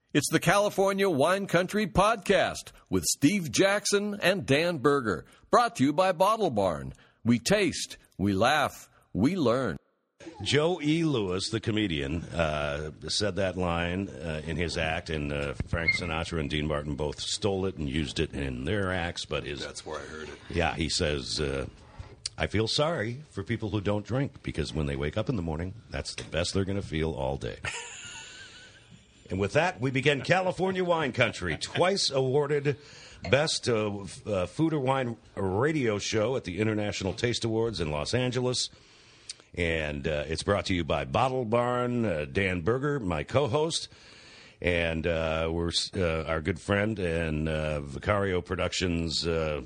It's the California Wine Country Podcast with Steve Jackson and Dan Berger, brought to you by Bottle Barn. We taste, we laugh, we learn. Joe E. Lewis, the comedian, said that line in his act, and Frank Sinatra and Dean Martin both stole it and used it in their acts. But that's where I heard it. Yeah, he says, I feel sorry for people who don't drink, because when they wake up in the morning, that's the best they're going to feel all day. And with that, we begin California Wine Country, twice awarded Best Food or Wine Radio Show at the International Taste Awards in Los Angeles. And it's brought to you by Bottle Barn, Dan Berger, my co-host, and we're our good friend and Vicario Productions,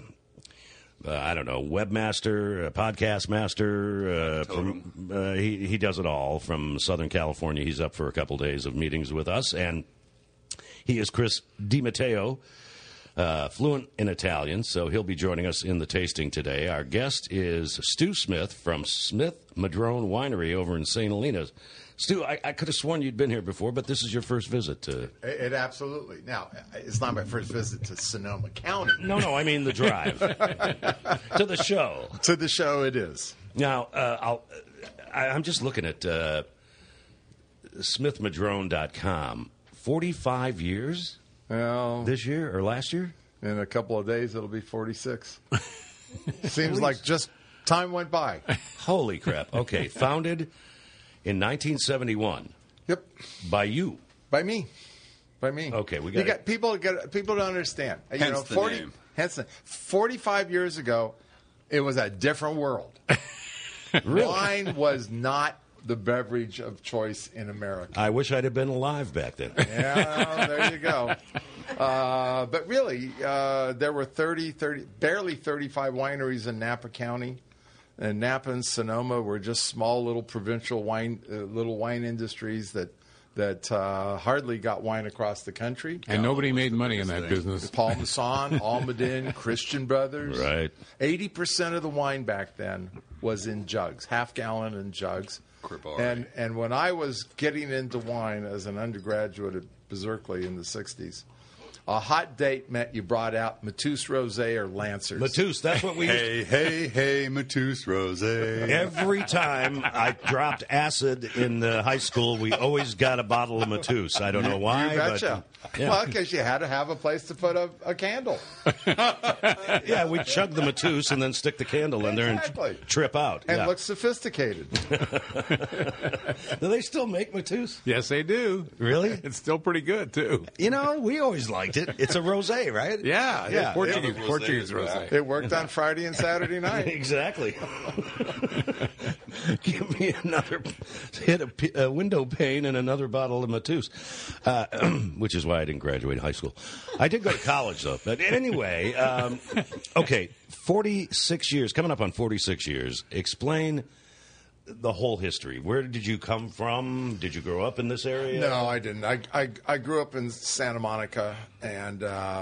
webmaster, podcast master. He does it all from Southern California. He's up for a couple days of meetings with us. And he is Chris DiMatteo, fluent in Italian, so he'll be joining us in the tasting today. Our guest is Stu Smith from Smith Madrone Winery over in St. Helena. Stu, I could have sworn you'd been here before, but this is your first visit to... It absolutely. Now, it's not my first visit to Sonoma County. No, I mean the drive. To the show. To the show it is. Now, I'm just looking at smithmadrone.com. 45 years this year or last year? In a couple of days, it'll be 46. Seems like just time went by. Holy crap. Okay, founded... in 1971. Yep. By you. By me. Okay, we got people don't understand. Hence the name. Hence 45 years ago, it was a different world. Really? Wine was not the beverage of choice in America. I wish I'd have been alive back then. Yeah, there you go. But really, there were barely 35 wineries in Napa County. And Napa and Sonoma were just small little provincial wine industries that hardly got wine across the country. And nobody made money in that business. Paul Masson, Almaden, Christian Brothers. Right. 80% of the wine back then was in jugs, half-gallon in jugs. And when I was getting into wine as an undergraduate at Berkeley in the 60s, a hot date meant you brought out Mateus Rosé or Lancers. Mateus, that's what we used to... Hey, Mateus Rosé. Every time I dropped acid in high school, we always got a bottle of Mateus. I don't know why. You betcha. But, yeah. Well, because you had to have a place to put a candle. Yeah, we chug the Mateus and then stick the candle in there and trip out. And look sophisticated. Do they still make Mateus? Yes, they do. Really? It's still pretty good, too. You know, we always liked it. It's a rosé, right? Yeah. Portuguese rosé. It worked on Friday and Saturday night. Exactly. Give me another hit a window pane and another bottle of Mateus, which is why I didn't graduate high school. I did go to college, though. But anyway, okay, 46 years, coming up on 46 years. Explain the whole history. Where did you come from? Did you grow up in this area? No, I didn't. I grew up in Santa Monica and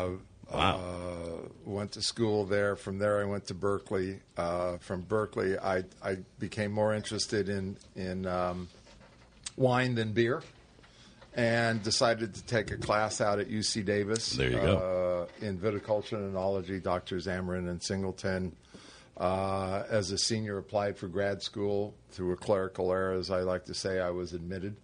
went to school there. From there, I went to Berkeley. From Berkeley, I became more interested in wine than beer, and decided to take a class out at UC Davis. There you go. In viticulture and enology, Drs. Amarin and Singleton. As a senior, applied for grad school through a clerical error, as I like to say. I was admitted.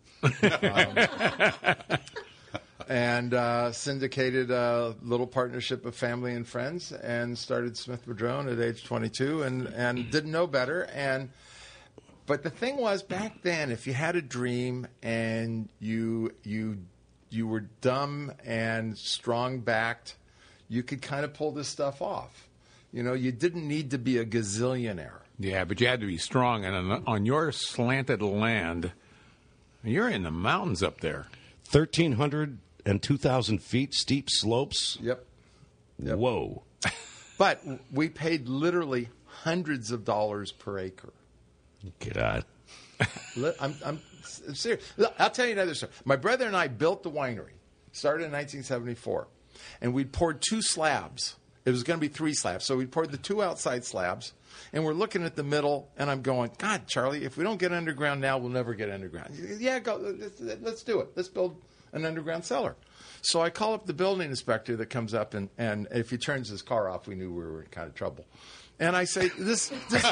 And syndicated a little partnership of family and friends, and started Smith Madrone at age 22, and didn't know better. But the thing was, back then, if you had a dream and you were dumb and strong-backed, you could kind of pull this stuff off. You know, you didn't need to be a gazillionaire. Yeah, but you had to be strong. And on your slanted land, you're in the mountains up there. 1,300 and 2,000 feet, steep slopes. Yep. Whoa. But we paid literally hundreds of dollars per acre. Get out. I'm serious. Look, I'll tell you another story. My brother and I built the winery. Started in 1974. And we poured 2 slabs. It was going to be 3 slabs. So we poured the 2 outside slabs. And we're looking at the middle, and I'm going, God, Charlie, if we don't get underground now, we'll never get underground. Yeah, go. Let's do it. Let's build an underground cellar. So I call up the building inspector that comes up, and if he turns his car off, we knew we were in kind of trouble. And I say, this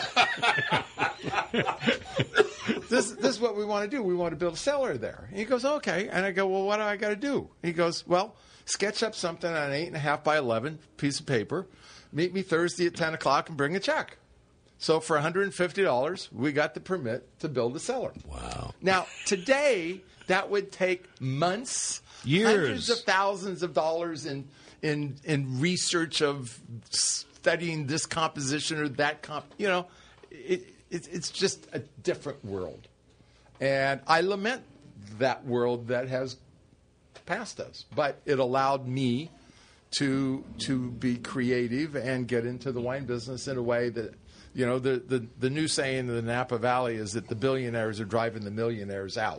is what we want to do. We want to build a cellar there. And he goes, okay. And I go, well, what do I got to do? He goes, well, sketch up something on an 8.5 by 11 piece of paper. Meet me Thursday at 10 o'clock and bring a check. So for $150, we got the permit to build a cellar. Wow. Now, today, that would take months, years, hundreds of thousands of dollars in research of studying this composition or that it's just a different world. And I lament that world that has passed us. But it allowed me to be creative and get into the wine business in a way that, the new saying in the Napa Valley is that the billionaires are driving the millionaires out.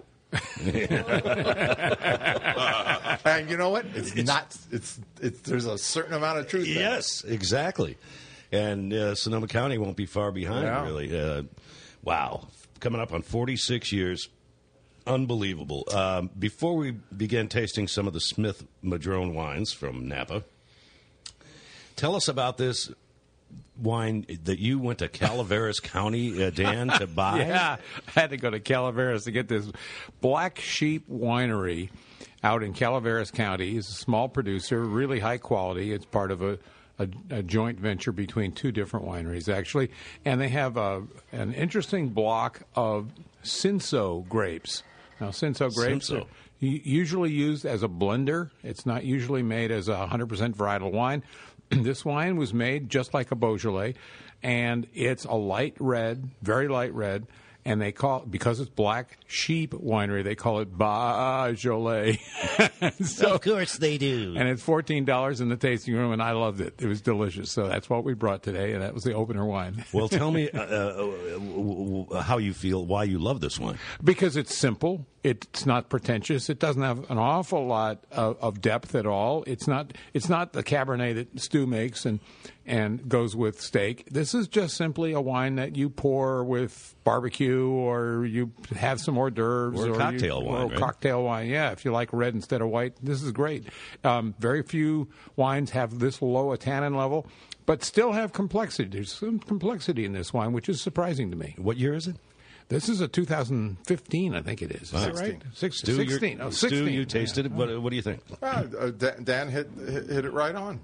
And you know what? There's a certain amount of truth there. Yes, exactly. And Sonoma County won't be far behind, really. Wow. Coming up on 46 years. Unbelievable. Before we begin tasting some of the Smith Madrone wines from Napa, tell us about this wine that you went to Calaveras County, Dan, to buy. Yeah, I had to go to Calaveras to get this. Black Sheep Winery out in Calaveras County is a small producer, really high quality. It's part of a joint venture between two different wineries, actually. And they have an interesting block of Cinsault grapes. Now, Cinsault grapes are usually used as a blender. It's not usually made as a 100% varietal wine. This wine was made just like a Beaujolais, and it's a light red, very light red, and they call it, because it's Black Sheep Winery, they call it Beaujolais. So, of course they do. And it's $14 in the tasting room, and I loved it. It was delicious. So that's what we brought today, and that was the opener wine. Well, tell me how you feel, why you love this wine. Because it's simple. It's not pretentious. It doesn't have an awful lot of depth at all. It's not the Cabernet that Stu makes and goes with steak. This is just simply a wine that you pour with barbecue, or you have some hors d'oeuvres, or cocktail wine. Or cocktail wine. Yeah, if you like red instead of white, this is great. Very few wines have this low a tannin level, but still have complexity. There's some complexity in this wine, which is surprising to me. What year is it? This is a 2015, I think it is. Is that right? 16. Oh, 16. Stu, you tasted it. What do you think? Dan hit it right on.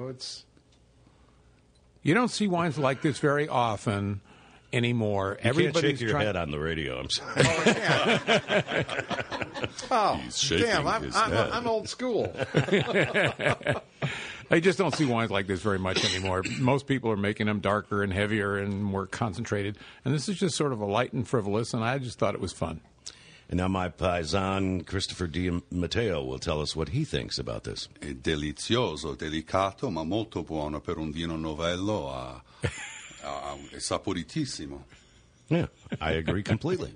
You don't see wines like this very often anymore. You can't shake your head on the radio. I'm sorry. Damn, I'm old school. I just don't see wines like this very much anymore. Most people are making them darker and heavier and more concentrated. And this is just sort of a light and frivolous, and I just thought it was fun. And now my paisan, Christopher Di Matteo, will tell us what he thinks about this. È delizioso, delicato, ma molto buono per un vino novello. È saporitissimo. Yeah, I agree completely.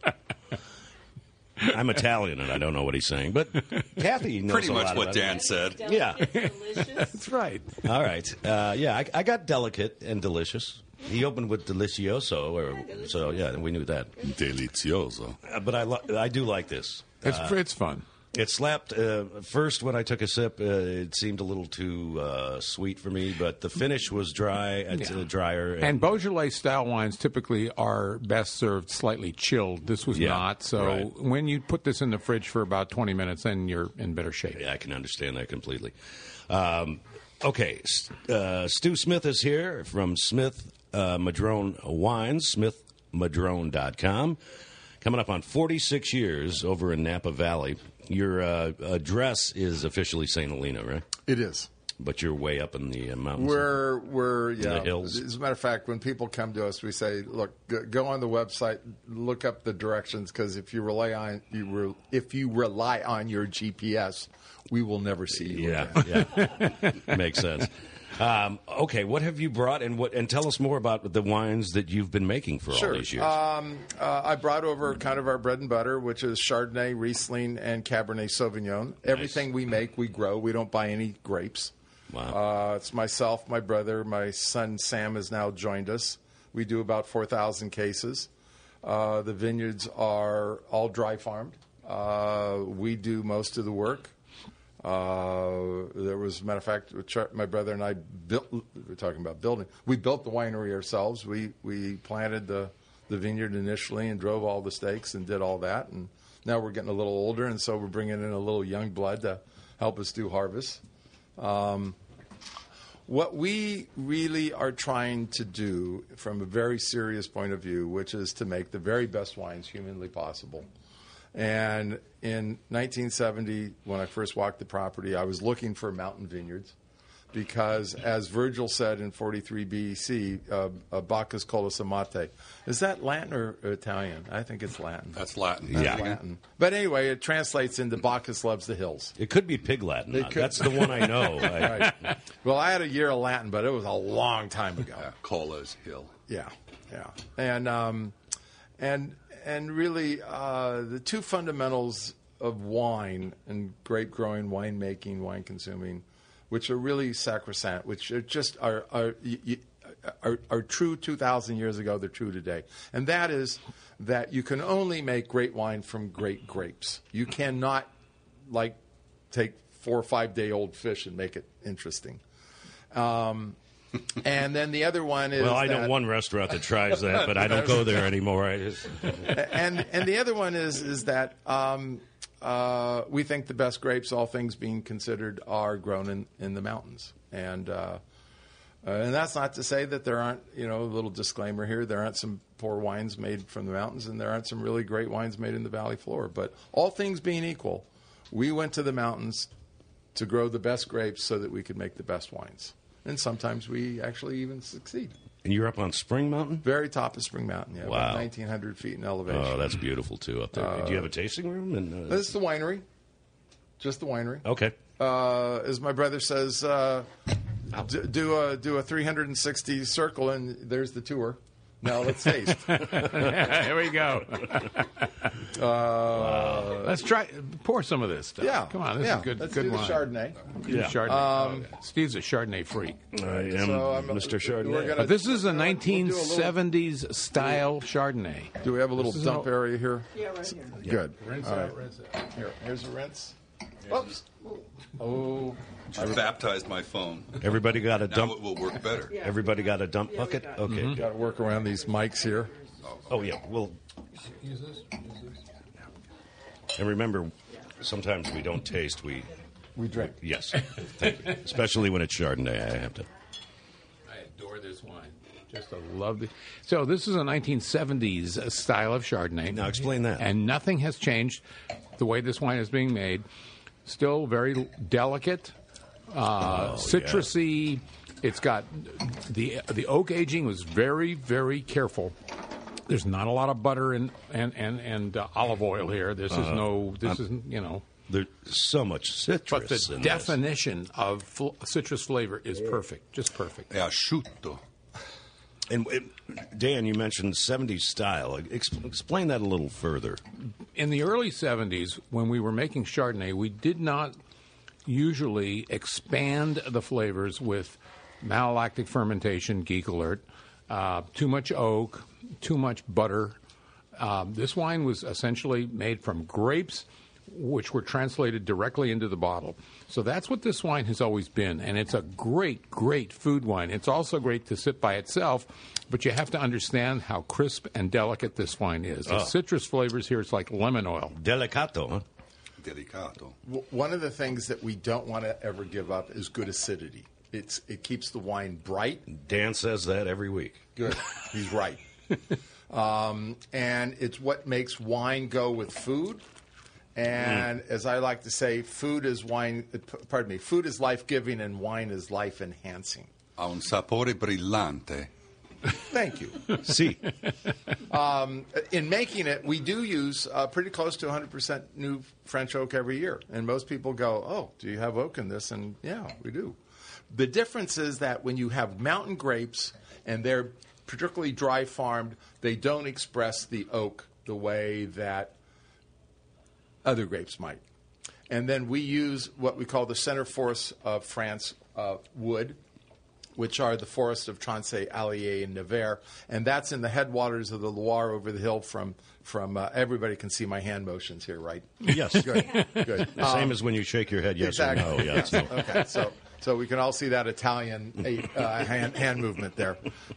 I'm Italian, and I don't know what he's saying, but Kathy knows pretty a much lot what about Dan it. said. Yeah. Delicious. That's right. All right. I got delicate and delicious. He opened with delicioso, so yeah, we knew that. Delizioso. But I do like this. It's fun. It slapped. First, when I took a sip, it seemed a little too sweet for me, but the finish was dry, drier. And Beaujolais-style wines typically are best served slightly chilled. This was not. So when you put this in the fridge for about 20 minutes, then you're in better shape. Yeah, I can understand that completely. Okay, Stu Smith is here from Smith Madrone Wines, smithmadrone.com. Coming up on 46 years over in Napa Valley. Your address is officially St. Helena, right? It is. But you're way up in the mountains. We're in the hills. As a matter of fact, when people come to us, we say, "Look, go on the website, look up the directions, because if you rely on your GPS, we will never see you." Yeah, makes sense. Okay, what have you brought, and tell us more about the wines that you've been making for all these years. I brought over kind of our bread and butter, which is Chardonnay, Riesling, and Cabernet Sauvignon. Everything we make, we grow. We don't buy any grapes. Wow. It's myself, my brother, my son Sam has now joined us. We do about 4,000 cases. The vineyards are all dry farmed. We do most of the work. There was, a matter of fact, my brother and I we're talking about building. We built the winery ourselves. We planted the vineyard initially and drove all the stakes and did all that. And now we're getting a little older, and so we're bringing in a little young blood to help us do harvest. What we really are trying to do from a very serious point of view, which is to make the very best wines humanly possible. And in 1970, when I first walked the property, I was looking for mountain vineyards because, as Virgil said in 43 BC, Bacchus cultus amate. Is that Latin or Italian? I think it's Latin. That's Latin. That's Latin. But anyway, it translates into Bacchus loves the hills. It could be Pig Latin. That's the one I know. Right. Well, I had a year of Latin, but it was a long time ago. Cola's Hill. Yeah. And really, the two fundamentals of wine and grape growing, winemaking, wine consuming, which are really sacrosanct, which are just are true 2,000 years ago. They're true today, and that is that you can only make great wine from great grapes. You cannot take 4 or 5 day old fish and make it interesting. And then the other one is I know one restaurant that tries that, but I don't go there anymore. And the other one is that we think the best grapes, all things being considered, are grown in the mountains. And that's not to say that there aren't, a little disclaimer here, there aren't some poor wines made from the mountains, and there aren't some really great wines made in the valley floor. But all things being equal, we went to the mountains to grow the best grapes so that we could make the best wines. And sometimes we actually even succeed. And you're up on Spring Mountain? Very top of Spring Mountain, yeah. Wow. About 1,900 feet in elevation. Oh, that's beautiful, too, up there. Do you have a tasting room? This is the winery. Just the winery. Okay. As my brother says, do a 360 circle, and there's the tour. Now let's taste. Here we go. Let's try. Pour some of this stuff. Yeah. Come on. This is good. Let's good do wine. the Chardonnay. Chardonnay. Steve's a Chardonnay freak. I am Mr. Chardonnay. But this is a 1970s style Chardonnay. Do we have a little dump area here? Yeah, right here. Good. Rinse All out, right. rinse out. Here's a rinse. Oops. Oh. I baptized my phone. Everybody got a Now dump? it will work better. Yeah. Everybody got a dump bucket? Okay. Got to work around these mics here. Oh, yeah. Well, Use this. and remember, sometimes we don't taste, we drink. Yes. Thank you. Especially when it's Chardonnay, I have to. I adore this wine. Just love it. So this is a 1970s style of Chardonnay. Now explain that. And nothing has changed the way this wine is being made. Still very delicate, citrusy. Yeah. It's got the oak aging was very, very careful. There's not a lot of butter and olive oil here. This isn't. There's so much citrus. But the definition of citrus flavor is perfect, just perfect. Asciutto. And Dan, you mentioned 70s style. Explain that a little further. In the early 70s, when we were making Chardonnay, we did not usually expand the flavors with malolactic fermentation, geek alert, too much oak, too much butter. This wine was essentially made from grapes, which were translated directly into the bottle. So that's what this wine has always been, and it's a great, great food wine. It's also great to sit by itself, but you have to understand how crisp and delicate this wine is. The citrus flavors here, it's like lemon oil. Delicato, huh? Delicato. One of the things that we don't want to ever give up is good acidity. It keeps the wine bright. Dan says that every week. Good. He's right. And it's what makes wine go with food. And as I like to say, food is life-giving and wine is life-enhancing. Ha un sapore brillante. Thank you. See. In making it, we do use pretty close to 100% new French oak every year. And most people go, oh, do you have oak in this? And yeah, we do. The difference is that when you have mountain grapes and they're particularly dry farmed, they don't express the oak the way that other grapes might. And then we use what we call the center force of France wood. which are the forests of Trancé, Allier, and Nevers, and that's in the headwaters of the Loire over the hill from everybody can see my hand motions here, right? Yes. Good. The same as when you shake your head yes exactly. or no. Yes. No. Okay, so we can all see that Italian hand movement there.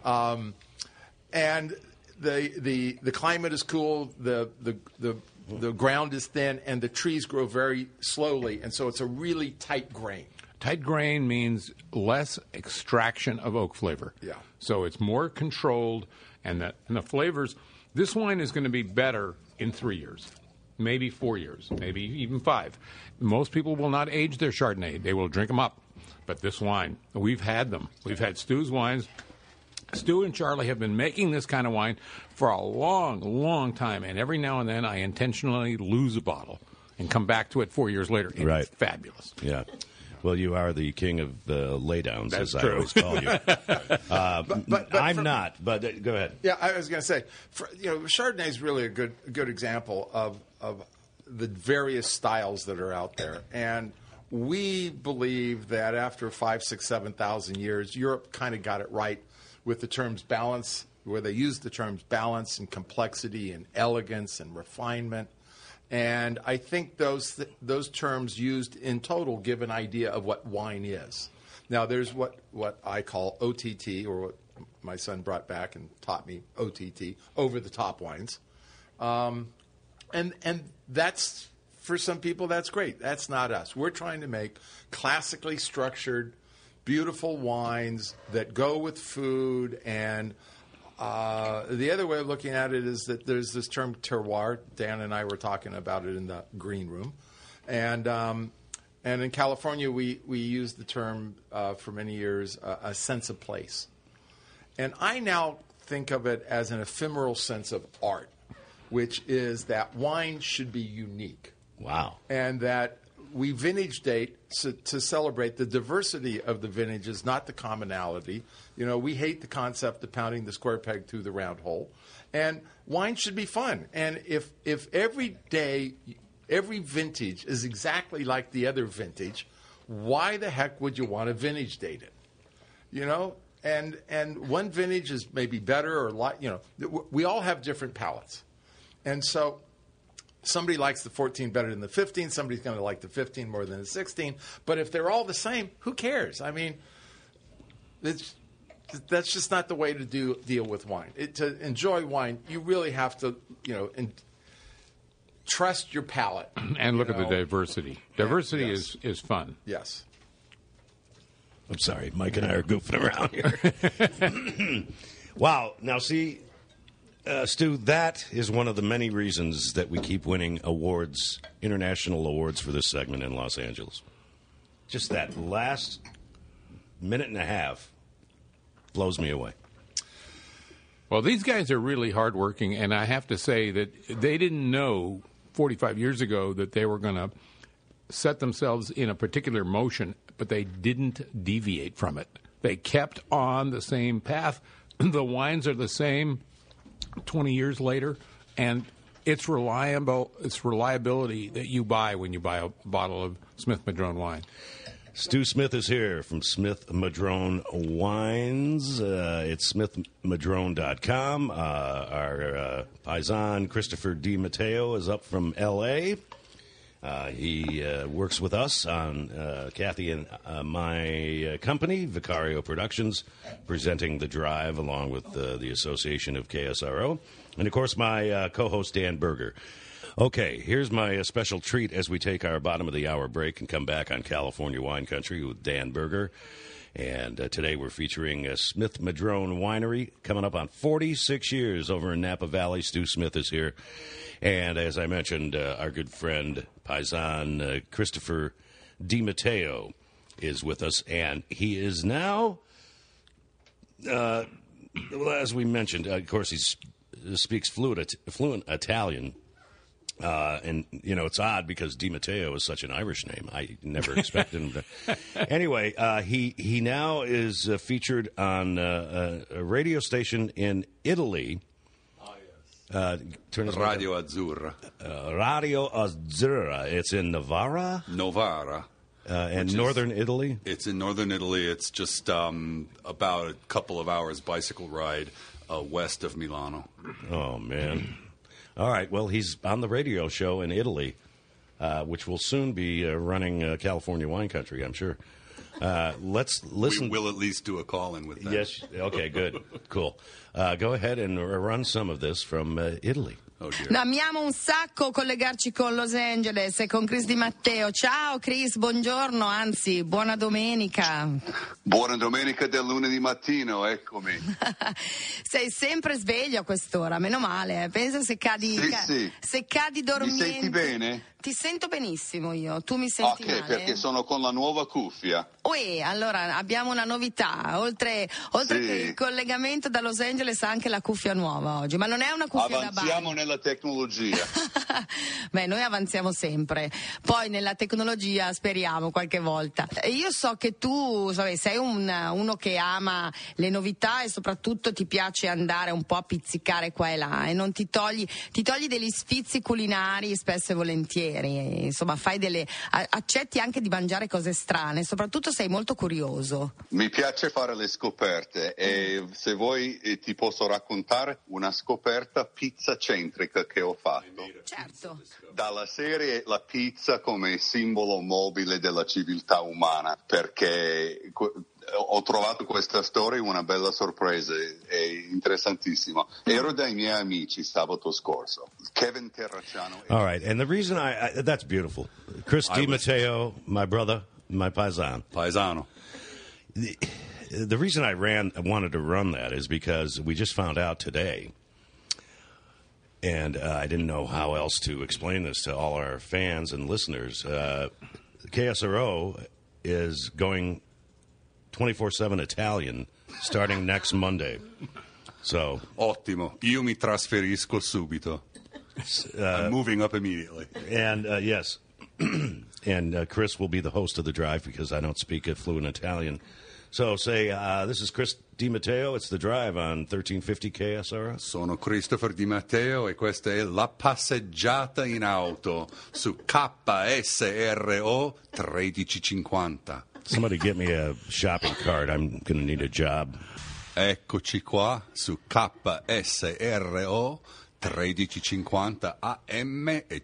And the climate is cool, the ground is thin, and the trees grow very slowly, and so it's a really tight grain. Tight grain means less extraction of oak flavor. Yeah. So it's more controlled, and the flavors. This wine is going to be better in 3 years, maybe 4 years, maybe even 5. Most people will not age their Chardonnay; they will drink them up. But this wine, we've had them. We've had Stu's wines. Stu and Charlie have been making this kind of wine for a long, long time, and every now and then I intentionally lose a bottle and come back to it 4 years later. And Right. It's fabulous. Yeah. Well, you are the king of laydowns, That's as true. I always call you. But I'm not, but go ahead. Yeah, I was going to say, Chardonnay is really a good example of the various styles that are out there, and we believe that after 5, 6, 7,000 years, Europe kind of got it right with the terms balance, where they use the terms balance and complexity and elegance and refinement. And I think those terms used in total give an idea of what wine is. Now, there's what I call OTT, or what my son brought back and taught me, OTT, over-the-top wines. And that's, for some people, that's great. That's not us. We're trying to make classically structured, beautiful wines that go with food. And the other way of looking at it is that there's this term terroir. Dan and I were talking about it in the green room. And in California, we use the term for many years, a sense of place. And I now think of it as an ephemeral sense of art, which is that wine should be unique. Wow. And that we vintage date to celebrate the diversity of the vintages, not the commonality. You know, we hate the concept of pounding the square peg through the round hole. And wine should be fun. And if every day, every vintage is exactly like the other vintage, why the heck would you want to vintage date it? You know? And one vintage is maybe better or we all have different palates. And so somebody likes the 14 better than the 15. Somebody's going to like the 15 more than the 16. But if they're all the same, who cares? I mean, that's just not the way to deal with wine. To enjoy wine, you really have to, trust your palate. And look at the diversity. Diversity is fun. Yes. I'm sorry, Mike and I are goofing around here. Wow. Now, see, Stu, that is one of the many reasons that we keep winning awards, international awards for this segment in Los Angeles. Just that last minute and a half blows me away. Well, these guys are really hardworking, and I have to say that they didn't know 45 years ago that they were going to set themselves in a particular motion, but they didn't deviate from it. They kept on the same path. The wines are the same 20 years later, and it's reliable. It's reliability that you buy when you buy a bottle of Smith Madrone wine. Stu Smith is here from Smith Madrone Wines. It's smithmadrone.com. Our paisan, Christopher DiMatteo, is up from L.A. He works with us on Kathy and my company, Vicario Productions, presenting The Drive along with the Association of KSRO. And, of course, my co-host, Dan Berger. Okay, here's my special treat as we take our bottom of the hour break and come back on California Wine Country with Dan Berger. And today we're featuring Smith Madrone Winery, coming up on 46 years over in Napa Valley. Stu Smith is here. And as I mentioned, our good friend, paisan Christopher DiMatteo is with us. And he is now, well, as we mentioned, of course, he speaks fluent Italian. And, it's odd because DiMatteo is such an Irish name. I never expected him to. Anyway, he now is featured on a radio station in Italy. Radio Azzurra. Radio Azzurra. It's in Novara. Novara. And northern Italy? It's in northern Italy. It's just about a couple of hours bicycle ride west of Milano. Oh, man. All right. Well, he's on the radio show in Italy, which will soon be running California Wine Country, I'm sure. Let's listen. We will at least do a call-in with that. Yes. Okay, good. Cool. Go ahead and run some of this from Italy. Oh, dear. Amiamo un sacco collegarci con Los Angeles e con Chris Di Matteo. Ciao Chris, buongiorno, anzi, buona domenica. Buona domenica del lunedì mattino, eccomi. Sei sempre sveglio a quest'ora, meno male. Pensa se cadi, Sì. se cadi dormiente. Mi senti bene? Ti sento benissimo io, tu mi senti male? Ok, perché sono con la nuova cuffia. Allora abbiamo una novità, oltre Sì. che il collegamento da Los Angeles anche la cuffia nuova oggi, ma non è una cuffia da bagno. Avanziamo nella tecnologia. Beh, noi avanziamo sempre, poi nella tecnologia speriamo qualche volta. Io so che tu sei uno che ama le novità e soprattutto ti piace andare un po' a pizzicare qua e là e non ti togli degli sfizi culinari spesso e volentieri. Insomma, accetti anche di mangiare cose strane, soprattutto sei molto curioso. Mi piace fare le scoperte e se vuoi ti posso raccontare una scoperta pizzacentrica che ho fatto. Certo. Dalla serie la pizza come simbolo mobile della civiltà umana, perché ho trovato questa storia una bella sorpresa, è interessantissima. Ero dai miei amici sabato scorso, Kevin Terracciano. All right, and the reason that's beautiful. Chris Di Matteo, my brother, my paisano. The reason I wanted to run that is because we just found out today, and I didn't know how else to explain this to all our fans and listeners. KSRO is going 24/7 Italian starting next Monday. So Ottimo, io mi trasferisco subito. I'm moving up immediately. And yes, and Chris will be the host of the drive because I don't speak fluent Italian. So say, this is Chris Di Matteo. It's the drive on 1350 KSRO. Sono Christopher Di Matteo e questa è la passeggiata in auto su KSRO 1350. Somebody get me a shopping cart. I'm going to need a job. Eccoci qua su KSRO 1350 AM e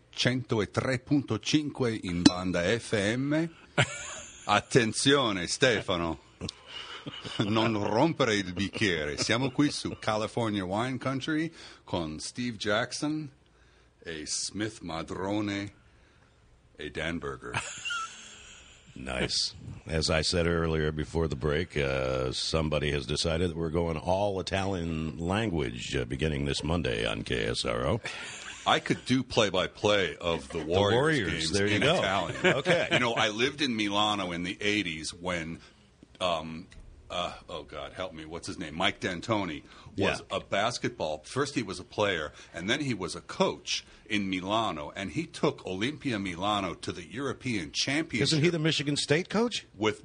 103.5 in banda FM. Attenzione Stefano, non rompere il bicchiere. Siamo qui su California Wine Country con Steve Jackson e Smith Madrone e Dan Berger. Nice. As I said earlier before the break, somebody has decided that we're going all Italian language beginning this Monday on KSRO. I could do play-by-play of the Warriors games there you in go. Italian. Okay. You know, I lived in Milano in the 80s when, oh, God, help me, what's his name? Mike D'Antoni was a basketball. First he was a player, and then he was a coach in Milano, and he took Olimpia Milano to the European Championship. Isn't he the Michigan State coach? With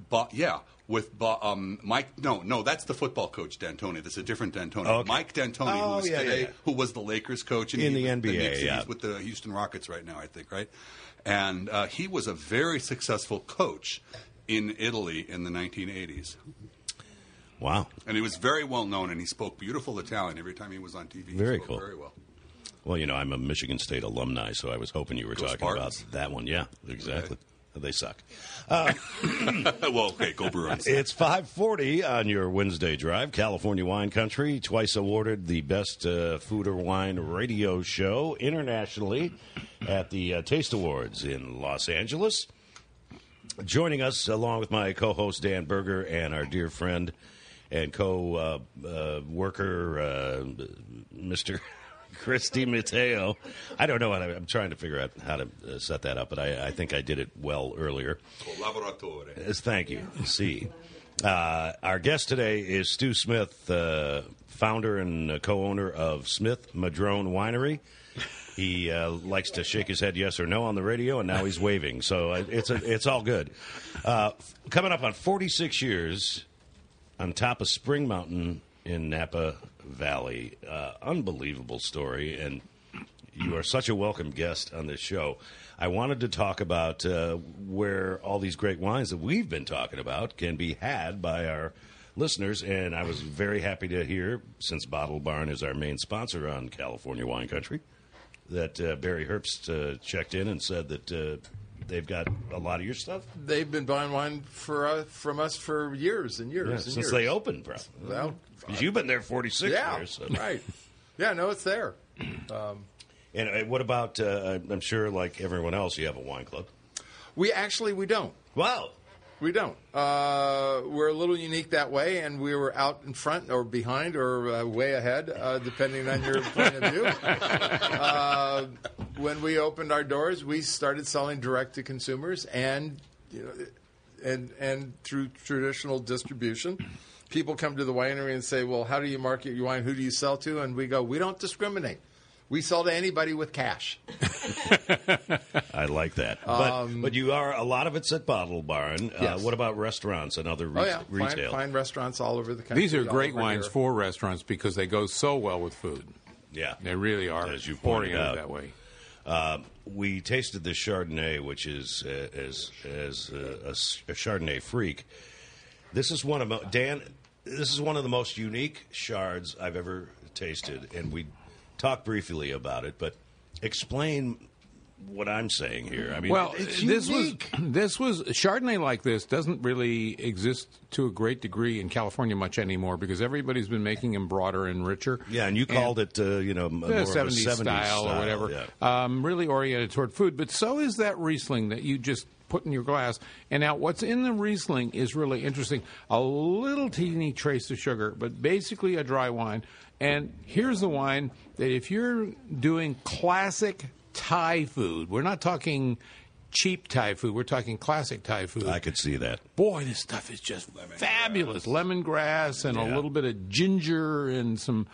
Mike. No, that's the football coach D'Antoni. That's a different D'Antoni. Okay. Mike D'Antoni, who was the Lakers coach in the NBA. He's with the Houston Rockets right now, I think, right? And he was a very successful coach in Italy in the 1980s. Wow. And he was very well known, and he spoke beautiful Italian every time he was on TV. Very he spoke cool. Very well. Well, you know, I'm a Michigan State alumni, so I was hoping you were Go talking Spartans. about that one. Yeah, exactly. Okay. They suck. Well, okay, go Bruins. It's 5:40 on your Wednesday drive. California Wine Country, twice awarded the best food or wine radio show internationally at the Taste Awards in Los Angeles. Joining us, along with my co-host Dan Berger and our dear friend and co-worker, Mr. Chris Di Matteo. I don't know what I'm trying to figure out how to set that up, but I think I did it well earlier. Collaboratore. Thank you. See. Our guest today is Stu Smith, founder and co-owner of Smith Madrone Winery. He likes to shake his head yes or no on the radio, and now he's waving. So it's all good. Coming up on 46 years on top of Spring Mountain in Napa Valley. Unbelievable story. And you are such a welcome guest on this show. I wanted to talk about where all these great wines that we've been talking about can be had by our listeners, and I was very happy to hear, since Bottle Barn is our main sponsor on California Wine Country, that Barry Herbst checked in and said that they've got a lot of your stuff. They've been buying wine from us for years and years. Yeah, and since years. they opened, bro. Well, Because you've been there 46 years. So. Right. Yeah, no, it's there. And what about, I'm sure like everyone else, you have a wine club. We don't. Wow. We don't. We're a little unique that way, and we were out in front or behind or way ahead, depending on your point of view. When we opened our doors, we started selling direct to consumers, and and through traditional distribution. People come to the winery and say, "Well, how do you market your wine? Who do you sell to?" And we go, "We don't discriminate. We sell to anybody with cash." I like that. But you are, a lot of it's at Bottle Barn. Yes. What about restaurants and other retail? Fine restaurants all over the country. These are great all over wines here. for restaurants because they go so well with food. Yeah. They really are As you pointed oriented out. that way. We tasted this Chardonnay, which is as a Chardonnay freak. This is one of Dan. This is one of the most unique Chards I've ever tasted, and we talked briefly about it. But explain what I'm saying here. I mean, Well, it's this unique. was Chardonnay like this doesn't really exist to a great degree in California much anymore because everybody's been making them broader and richer. Yeah, and you called it, more of a 70s 70s style or whatever. Yeah. Really oriented toward food. But so is that Riesling that you just put in your glass. And now what's in the Riesling is really interesting. A little teeny trace of sugar, but basically a dry wine. And here's the wine that if you're doing classic Thai food, we're not talking cheap Thai food, we're talking classic Thai food. I could see that. Boy, this stuff is just fabulous. Lemongrass and a little bit of ginger and some,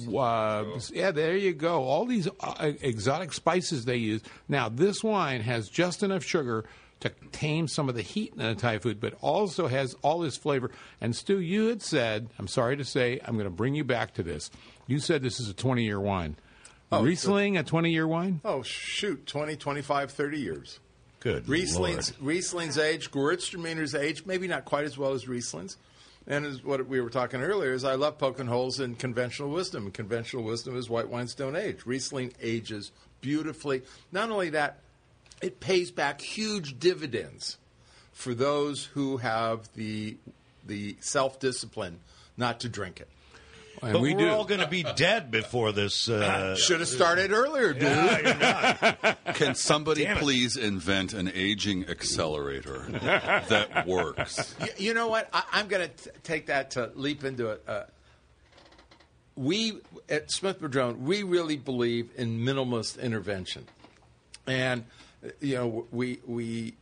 there you go. All these exotic spices they use. Now, this wine has just enough sugar to tame some of the heat in the Thai food, but also has all this flavor. And Stu, you had said, I'm sorry to say, I'm going to bring you back to this. You said this is a 20-year wine. Riesling, a 20-year wine? Oh, shoot, 20, 25, 30 years. Good Riesling's age, Gewürztraminer's age, maybe not quite as well as Riesling's. And as what we were talking earlier is I love poking holes in conventional wisdom. Conventional wisdom is white wines don't age. Riesling ages beautifully. Not only that, it pays back huge dividends for those who have the self-discipline not to drink it. And But we we're do. all going to be dead before this. Should have started earlier, dude. Can somebody Damn it. please invent an aging accelerator that works? You know what? I'm going to take that to leap into it. We at Smith Madrone, we really believe in minimalist intervention, and we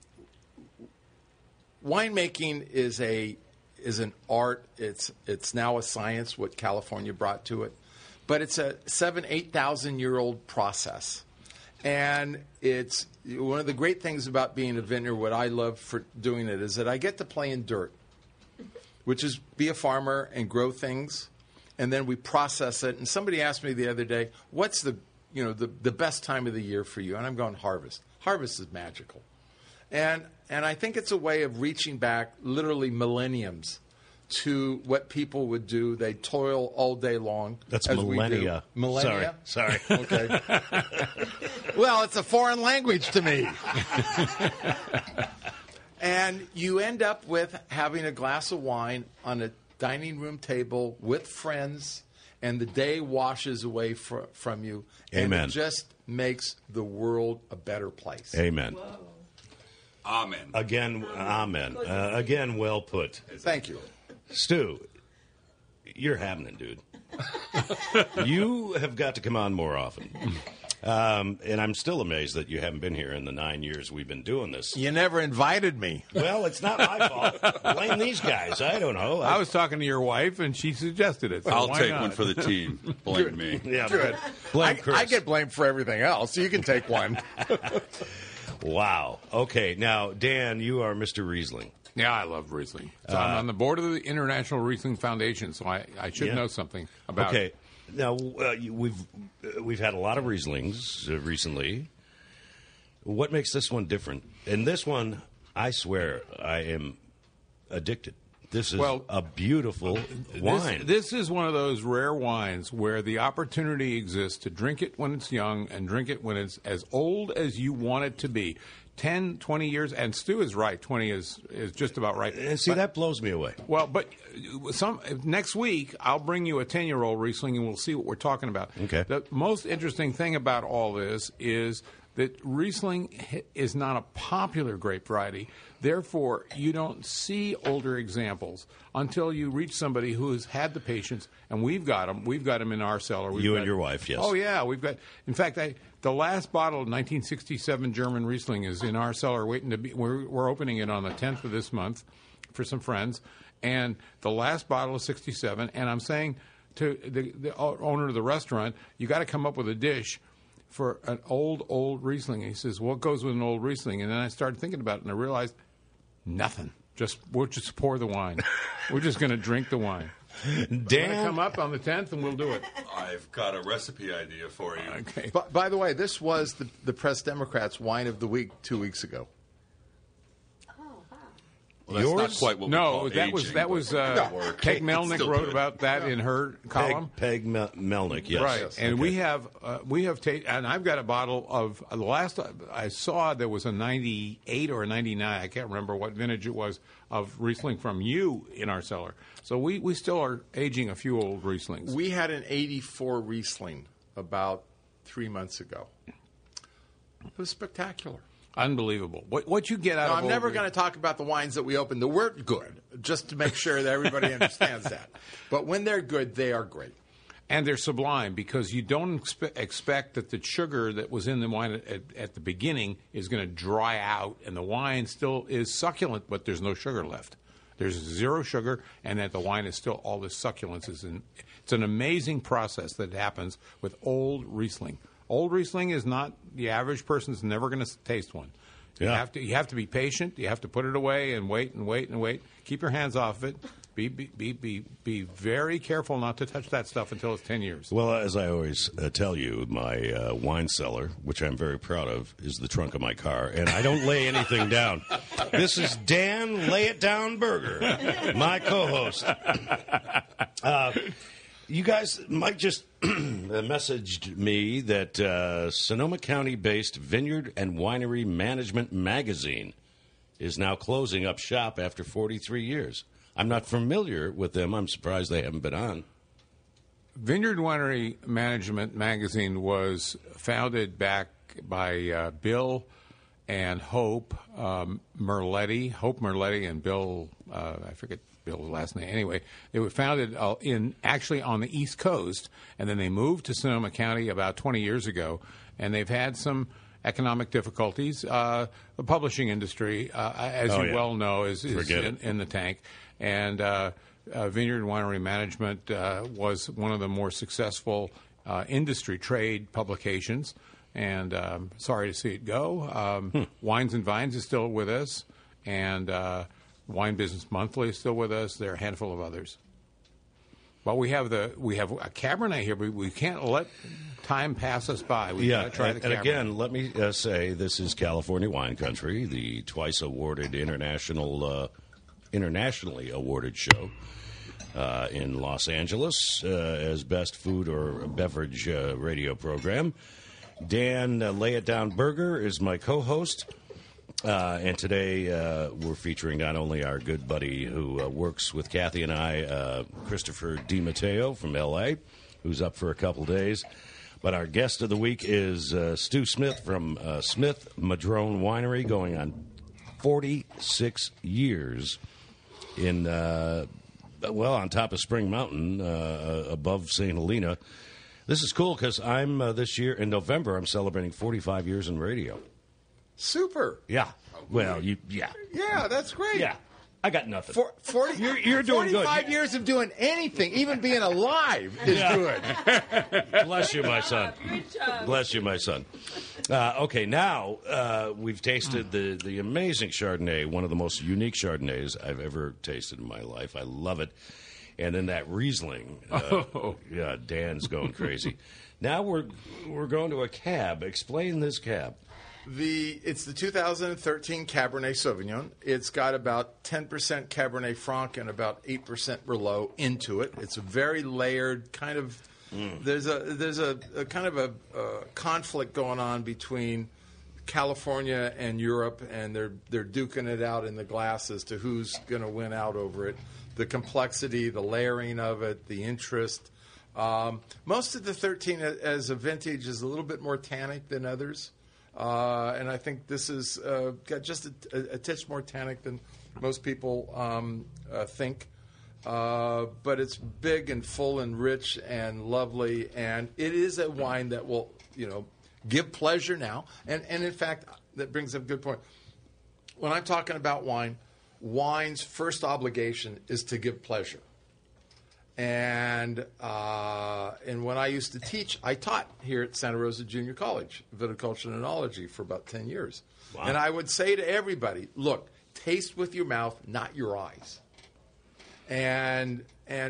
winemaking is an art. It's now a science. What California brought to it, but it's a 8,000-year-old process. And it's one of the great things about being a vineyard, what I love for doing it, is that I get to play in dirt, which is be a farmer and grow things, and then we process it. And somebody asked me the other day, what's the best time of the year for you? And I'm going, harvest. Harvest is magical. And I think it's a way of reaching back literally millenniums to what people would do. They toil all day long. That's as we do. millennia. Millennia? Sorry. Okay. Well, it's a foreign language to me. And you end up with having a glass of wine on a dining room table with friends, and the day washes away from you. Amen. And it just makes the world a better place. Amen. Amen. Again, amen. Again, well put. Thank you. Stu, you're happening, dude. You have got to come on more often. And I'm still amazed that you haven't been here in the 9 years we've been doing this. You never invited me. Well, it's not my fault. Blame these guys. I don't know. I was talking to your wife, and she suggested it. So I'll why take not? one for the team. Blame me. Yeah, Good. blame Chris. I get blamed for everything else. You can take one. Wow. Okay. Now, Dan, you are Mr. Riesling. Yeah, I love Riesling. So I'm on the board of the International Riesling Foundation, so I should Yeah. know something about Okay. it. Now, we've had a lot of Rieslings recently. What makes this one different? And this one, I swear, I am addicted. This is a beautiful wine. This is one of those rare wines where the opportunity exists to drink it when it's young and drink it when it's as old as you want it to be. 10, 20 years, and Stu is right. 20 is just about right. And see, that blows me away. Well, but next week, I'll bring you a 10-year-old Riesling, and we'll see what we're talking about. Okay. The most interesting thing about all this is that Riesling is not a popular grape variety. Therefore, you don't see older examples until you reach somebody who has had the patience, and we've got them. We've got them in our cellar. You and your wife, yes. Oh, yeah. We've got. In fact, the last bottle of 1967 German Riesling is in our cellar waiting to be. We're opening it on the 10th of this month for some friends. And the last bottle is 67. And I'm saying to the owner of the restaurant, you got to come up with a dish for an old Riesling. And he says, what goes with an old Riesling? And then I started thinking about it, and I realized nothing. We'll just pour the wine. We're just going to drink the wine. Dan, Come up on the 10th, and we'll do it. I've got a recipe idea for you. Okay. But by the way, this was the Press Democrats Wine of the Week 2 weeks ago. Well, that's not quite what we call that aging, was but Peg it's Melnick still wrote good. about that in her column. Peg Melnick, yes. Right, Yes. and Okay. we have and I've got a bottle of the last I saw there was a 98 or a 99. I can't remember what vintage it was of Riesling from you in our cellar. So we still are aging a few old Rieslings. We had an 84 Riesling about 3 months ago. It was spectacular. Unbelievable. What you get out Now, of I'm old never going to talk about the wines that we opened that weren't good, just to make sure that everybody understands that. But when they're good, they are great. And they're sublime because you don't expect that the sugar that was in the wine at the beginning is going to dry out, and the wine still is succulent, but there's no sugar left. There's zero sugar, and that the wine is still all this succulence is in. It's an amazing process that happens with old Riesling. Old Riesling is not the average person's never going to taste one. Yeah. You have to be patient. You have to put it away and wait and wait and wait. Keep your hands off of it. Be very careful not to touch that stuff until it's 10 years. Well, as I always tell you, my wine cellar, which I'm very proud of, is the trunk of my car, and I don't lay anything down. This is Dan Lay It Down Burger, my co-host. You guys might just messaged me that Sonoma County-based Vineyard and Winery Management magazine is now closing up shop after 43 years. I'm not familiar with them. I'm surprised they haven't been on. Vineyard Winery Management magazine was founded back by Bill and Hope Merletti. Hope Merletti and Bill, I forget Bill's last name. Anyway, they were founded actually on the East Coast, and then they moved to Sonoma County about 20 years ago, and they've had some economic difficulties. The publishing industry, as you well know, is in the tank. And Vineyard and Winery Management was one of the more successful industry trade publications. And sorry to see it go. Wines and Vines is still with us, and Wine Business Monthly is still with us. There are a handful of others. But we have a Cabernet here, but we can't let time pass us by. We've got to try the Cabernet. And again, let me say this is California Wine Country, the twice awarded internationally awarded show in Los Angeles as best food or beverage radio program. Dan Lay It Down Burger is my co-host. And today we're featuring not only our good buddy who works with Kathy and I, Christopher DiMatteo from L.A., who's up for a couple days, but our guest of the week is Stu Smith from Smith Madrone Winery, going on 46 years in, on top of Spring Mountain, above St. Helena. This is cool because I'm, this year in November, I'm celebrating 45 years in radio. Super. Yeah. Well, yeah. Yeah, that's great. Yeah. I got nothing. 40, you're doing 45 good. years of doing anything, even being alive, is good. Bless you, my son. Bless you, my son. Okay, now we've tasted the amazing Chardonnay, one of the most unique Chardonnays I've ever tasted in my life. I love it. And then that Riesling. Yeah, Dan's going crazy. Now we're going to a cab. Explain this cab. It's the 2013 Cabernet Sauvignon. It's got about 10% Cabernet Franc and about 8% Merlot into it. It's a very layered kind of. There's a kind of a conflict going on between California and Europe, and they're duking it out in the glass as to who's going to win out over it. The complexity, the layering of it, the interest. Most of the 13 as a vintage is a little bit more tannic than others. And I think this has got just a touch more tannic than most people think. But it's big and full and rich and lovely. And it is a wine that will, give pleasure now. And in fact, that brings up a good point. When I'm talking about wine, wine's first obligation is to give pleasure. And when I used to teach, I taught here at Santa Rosa Junior College, viticulture and enology, for about 10 years. Wow. And I would say to everybody, look, taste with your mouth, not your eyes. And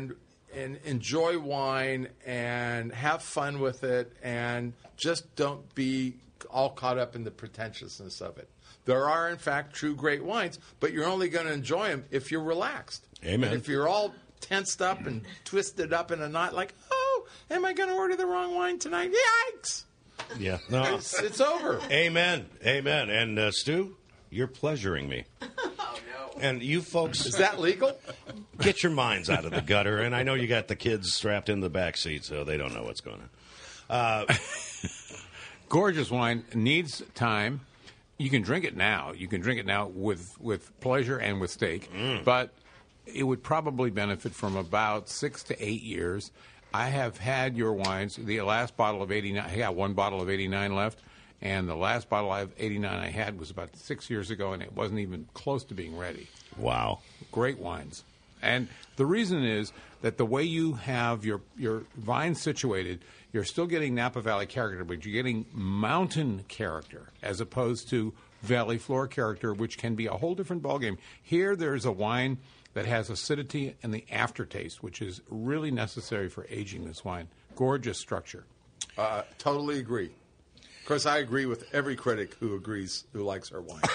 enjoy wine and have fun with it, and just don't be all caught up in the pretentiousness of it. There are, in fact, true great wines, but you're only going to enjoy them if you're relaxed. Amen. And if you're all tensed up and twisted up in a knot, like, oh, am I going to order the wrong wine tonight? Yikes! Yeah, no, it's over. Amen, amen. And Stu, you're pleasuring me. Oh no! And you folks, Is that legal? get your minds out of the gutter. And I know you got the kids strapped in the back seat, so they don't know what's going on. Gorgeous wine needs time. You can drink it now. You can drink it now with pleasure and with steak, but it would probably benefit from about 6 to 8 years. I have had your wines. The last bottle of 89, I got one bottle of 89 left, and the last bottle of 89 I had was about 6 years ago, and it wasn't even close to being ready. Wow. Great wines. And the reason is that the way you have your vine situated, you're still getting Napa Valley character, but you're getting mountain character as opposed to valley floor character, which can be a whole different ballgame. Here there's a wine that has acidity and the aftertaste, which is really necessary for aging this wine. Gorgeous structure. Totally agree. Of course, I agree with every critic who likes our wine.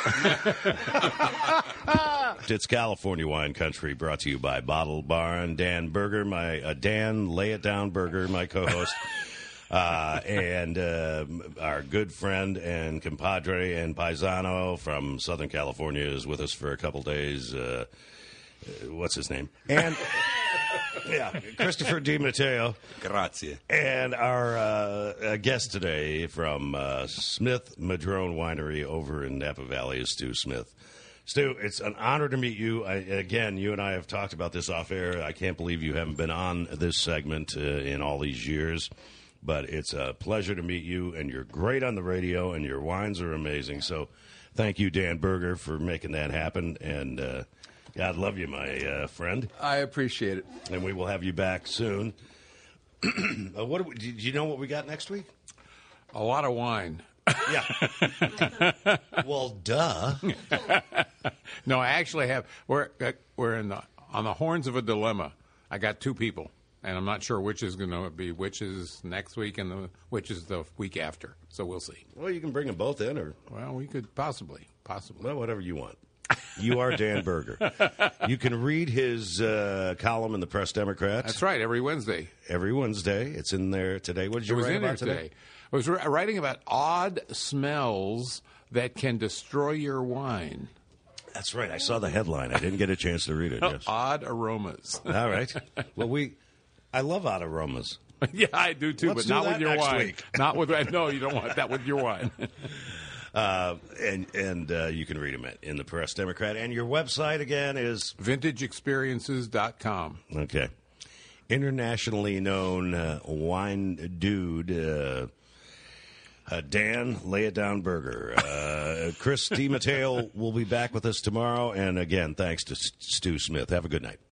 It's California Wine Country, brought to you by Bottle Barn. Dan Berger, Dan Lay It Down Berger, my co-host, and our good friend and compadre and paisano from Southern California is with us for a couple days. What's his name? And Christopher DiMatteo. Grazie. And our guest today from Smith Madrone Winery over in Napa Valley is Stu Smith. Stu, it's an honor to meet you. Again, you and I have talked about this off air. I can't believe you haven't been on this segment in all these years. But it's a pleasure to meet you, and you're great on the radio, and your wines are amazing. So thank you, Dan Berger, for making that happen. And God love you, my friend. I appreciate it. And we will have you back soon. Do you know what we got next week? A lot of wine. Yeah. Well, duh. No, I actually have. We're on the horns of a dilemma. I got two people, and I'm not sure which is going to be which is next week and which is the week after. So we'll see. Well, you can bring them both in, or we could possibly. Well, whatever you want. You are Dan Berger. You can read his column in the Press Democrat. That's right, every Wednesday. Every Wednesday. It's in there today. What did you write about today? I was writing about odd smells that can destroy your wine. That's right. I saw the headline. I didn't get a chance to read it. Yes. Odd aromas. All right. Well, I love odd aromas. Yeah, I do too, Let's but not with your next wine. Week. Not with no, you don't want that with your wine. And you can read them in the Press Democrat. And your website, again, is? VintageExperiences.com. Okay. Internationally known wine dude, Dan Lay It Down Berger. Chris DiMatteo will be back with us tomorrow. And, again, thanks to Stu Smith. Have a good night.